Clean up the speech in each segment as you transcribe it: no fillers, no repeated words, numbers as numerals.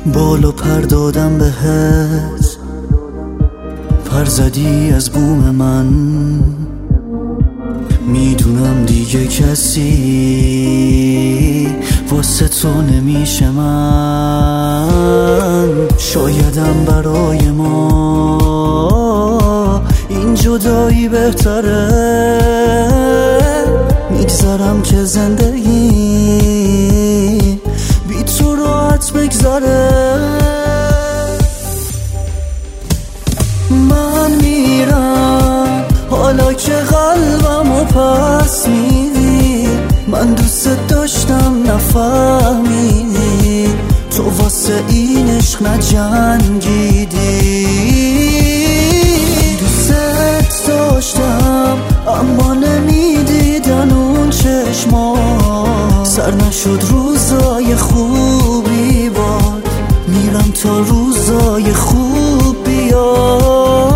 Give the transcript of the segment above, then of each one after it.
بالا پر دادم بهت، پر زدی از بوم من. میدونم دیگه کسی واسه تو نمیشه من. شایدم برای ما این جدایی بهتره. میگذرم که زندگی بی تو راحت بگذره. من میرم حالا که قلبمو پس میدی. من دوست داشتم نفهمیدی، تو واسه این عشق نجنگیدی. دوست داشتم اما نمیدیدن اون چشما. سر نشد روزای خوبی باد، میرم تا روزای خوب بیاد.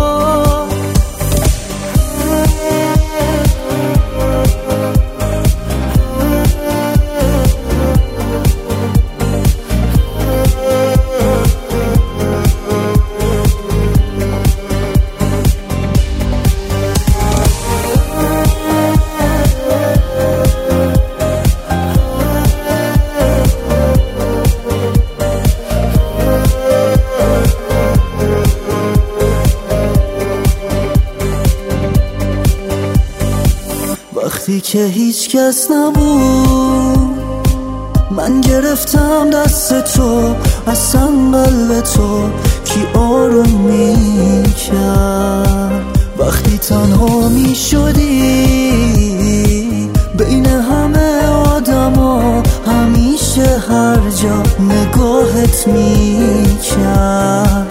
وقتی که هیچ کس نبود، من گرفتم دست تو، اصلا قلب تو کی آروم میکرد. وقتی تنها میشدی بین همه آدما، همیشه هر جا نگاهت میکرد.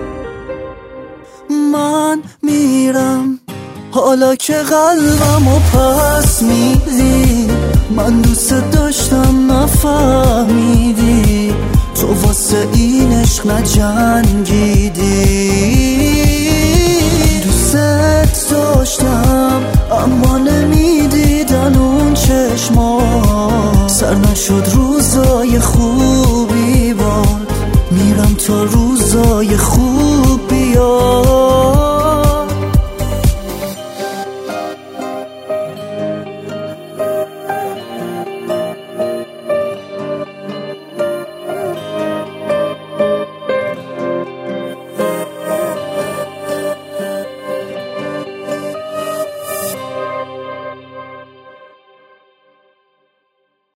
من میرم حالا که قلبمو پس میدی. من دوست داشتم نفهمیدی، تو واسه این عشق نجنگیدی. دوست داشتم اما نمیدیدن اون چشما. سر نشد روزای خوبی باد، میرم تا روزای خوب